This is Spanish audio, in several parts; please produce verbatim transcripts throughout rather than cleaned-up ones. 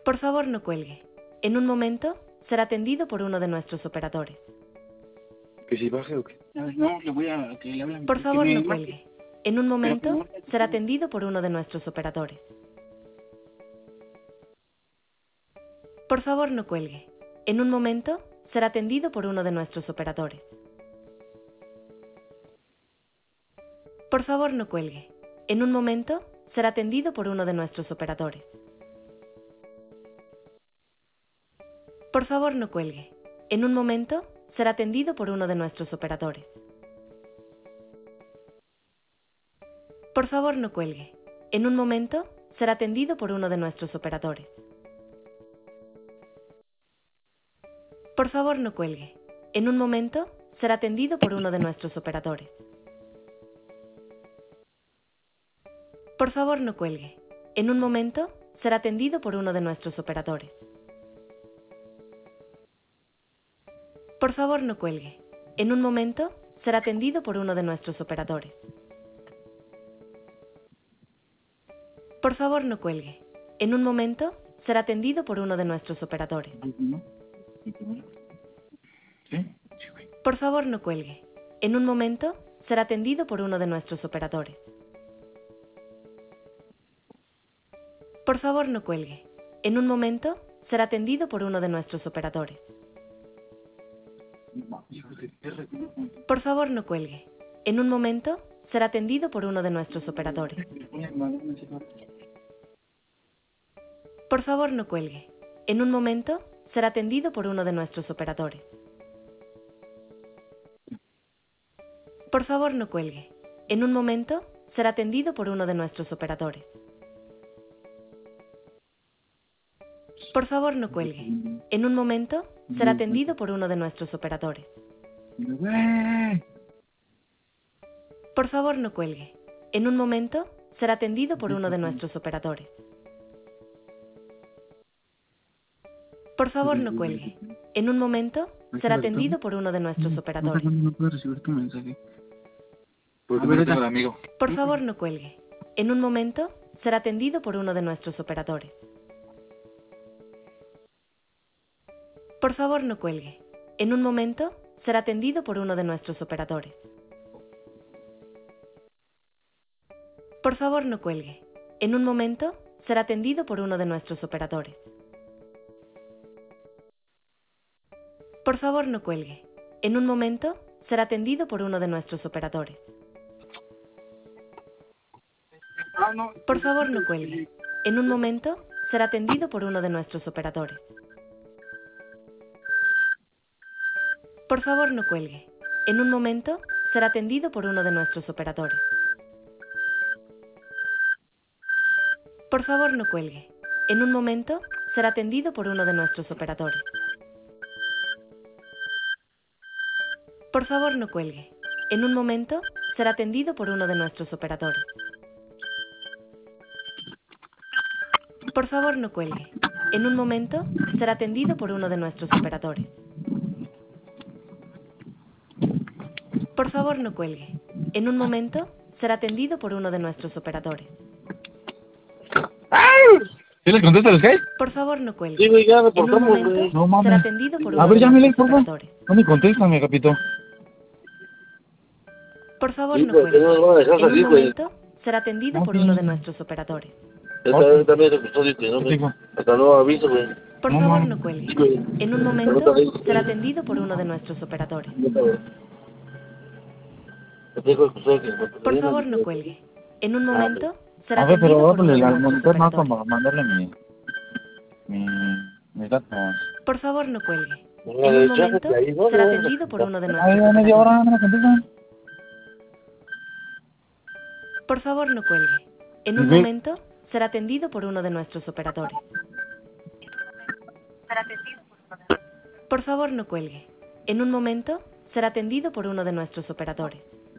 Por favor, no cuelgue. En un momento será atendido por uno de nuestros operadores. ¿Que si baje o qué? No, le voy a que le hablen. Por favor, me no marque. cuelgue. En un momento Pero, será atendido por uno de nuestros operadores. Por favor, no cuelgue. En un momento será atendido por uno de nuestros operadores. Por favor, no cuelgue. En un momento será atendido por uno de nuestros operadores. Por favor, no cuelgue. En un momento será atendido por uno de nuestros operadores. Por favor, no cuelgue. En un momento será atendido por uno de nuestros operadores. Por favor, no cuelgue. En un momento será atendido por uno de nuestros operadores. Por favor, no cuelgue. En un momento será atendido por uno de nuestros operadores. Por favor, no cuelgue. En un momento será atendido por uno de nuestros operadores. Por favor, no cuelgue. En un momento será atendido por uno de nuestros operadores. ¿Sí? Sí, güey. Por favor, no cuelgue. En un momento será atendido por uno de nuestros operadores. Por favor, no cuelgue. En un momento será atendido por uno de nuestros operadores. Por favor, no cuelgue. En un momento será atendido por uno de nuestros operadores. Por favor, no cuelgue. En un momento será atendido por uno de nuestros operadores. Por favor, no cuelgue. En un momento será atendido por uno de nuestros operadores. Por favor, no cuelgue. En un momento será atendido por uno de nuestros operadores. Por favor, no cuelgue. En un momento será atendido por uno de nuestros operadores. Por favor, no cuelgue. En un momento será atendido por uno de nuestros operadores. No puedo recibir tu mensaje. Porque A no ver, lo tengo da. de amigo. Por favor, no cuelgue. En un momento será atendido por uno de nuestros operadores. Por favor, no cuelgue. En un momento será atendido por uno de nuestros operadores. Por favor, no cuelgue. En un momento será atendido por uno de nuestros operadores. Por favor, no cuelgue. En un momento será atendido por uno de nuestros operadores. Ah, no. Por favor, no cuelgue. En un momento será atendido por uno de nuestros operadores. Por favor, no cuelgue. En un momento será atendido por uno de nuestros operadores. Por favor, no cuelgue. En un momento será atendido por uno de nuestros operadores. Por favor, no cuelgue. En un momento será atendido por uno de nuestros operadores. Por favor, no cuelgue. En un momento será atendido por uno de nuestros operadores. Por favor, no cuelgue. En un momento será atendido por uno de nuestros operadores. ¿Sí le contesta el Skype? Por favor, no cuelgue. Sí, güey, ya En un reportamos, momento güey. No mames. será atendido por A uno ver, de llámele, nuestros por favor. operadores. No me contesta, mi capito. Por favor, Sí, no pues, que cuelgue. no nos van a dejar En un salir, güey. momento será atendido No, por sí. uno de nuestros operadores. Esta también es el custodio que no ¿Qué me... dijo? Hasta nuevo aviso, güey. Por No, favor, mames. no cuelgue. Sí, güey. En un Pero momento otra vez, será güey. atendido por uno de nuestros operadores. Neta, güey. Te digo el custodio que... Por favor, no cuelgue. En un momento será A ver, atendido pero por uno háblale de al nuestros monitor más operadores. para mandarle mi... mi... mis datos. Por favor, no cuelgue. No, En un de momento hecho, ahí no, será no, atendido por uno de Ay, nuestros ya media hora, operadores. no me contestan. Por favor, no cuelgue. En un Ujú. momento será atendido por uno de nuestros operadores. Por favor, no cuelgue. En un momento será atendido por uno de nuestros operadores.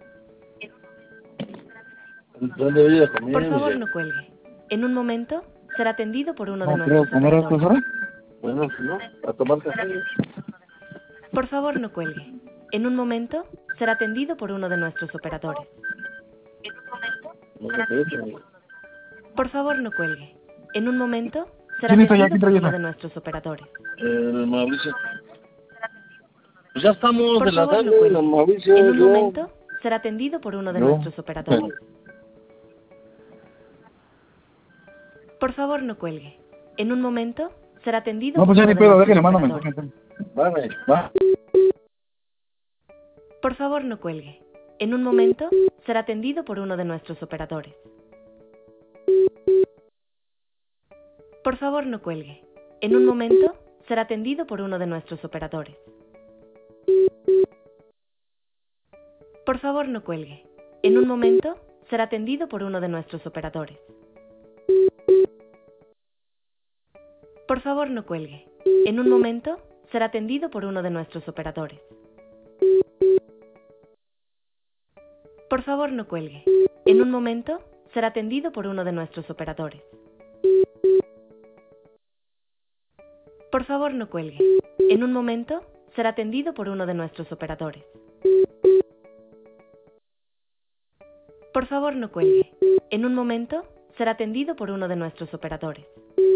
¿Dónde voy a comer? Por favor, güey? no cuelgue. En un momento será atendido por uno de No creo nuestros comer estas operadores. horas. Bueno, pues no, a tomar café. Por favor, no cuelgue. En un momento será atendido por uno de nuestros operadores. No me parece, güey. Por favor, no cuelgue. En un momento será ¿Quién está allá? atendido ¿Quién por trae uno esa? de nuestros operadores. El Mauricio. Pues ya estamos Por de la favor, no tarde, cuelgue. el Mauricio, En un yo. momento será atendido por uno de Yo. nuestros operadores. Por favor, no cuelgue. En un momento será atendido No, por pues ya uno ni de pedo, nuestros déjenle, mando operadores. mensaje. Vale. Va. Por favor, no cuelgue. En un momento será atendido por uno de nuestros operadores. Por favor, no cuelgue. En un momento será atendido por uno de nuestros operadores. Por favor, no cuelgue. En un momento será atendido por uno de nuestros operadores. Por favor, no cuelgue. En un momento será atendido por uno de nuestros operadores. Por favor, no cuelgue. En un momento será atendido por uno de nuestros operadores. Por favor, no cuelgue. En un momento será atendido por uno de nuestros operadores. Por favor, no cuelgue. En un momento será atendido por uno de nuestros operadores.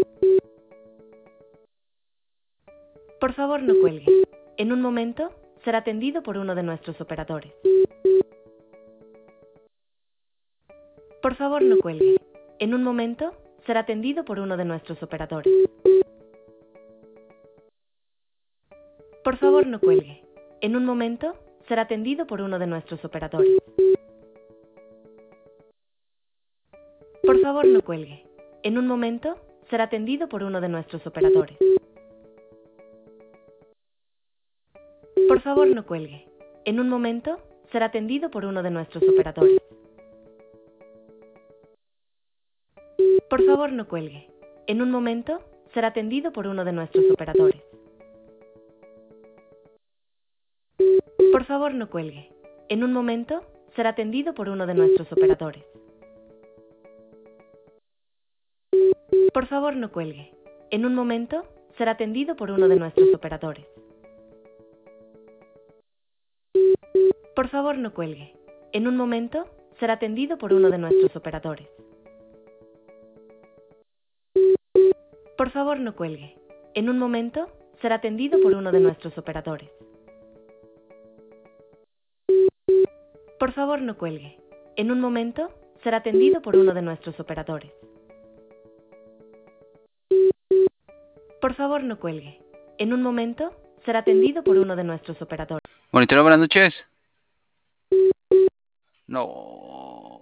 Por favor, no cuelgue. En un momento será atendido por uno de nuestros operadores. Por favor, no cuelgue. En un momento será atendido por uno de nuestros operadores. Por favor, no cuelgue. En un momento será atendido por uno de nuestros operadores. Por favor, no cuelgue. En un momento será atendido por uno de nuestros operadores. Por favor, no cuelgue. En un momento será atendido por uno de nuestros operadores. Por favor, no cuelgue. En un momento será atendido por uno de nuestros operadores. Por favor, no cuelgue. En un momento será atendido por uno de nuestros operadores. Por favor, no cuelgue. En un momento será atendido por uno de nuestros operadores. Por favor, no cuelgue. En un momento será atendido por uno de nuestros operadores. Por favor, no cuelgue. En un momento será atendido por uno de nuestros operadores. Por favor, no cuelgue. En un momento será atendido por uno de nuestros operadores. Por favor, no cuelgue. En un momento será atendido por uno de nuestros operadores. Monitoreo, buenas noches. No.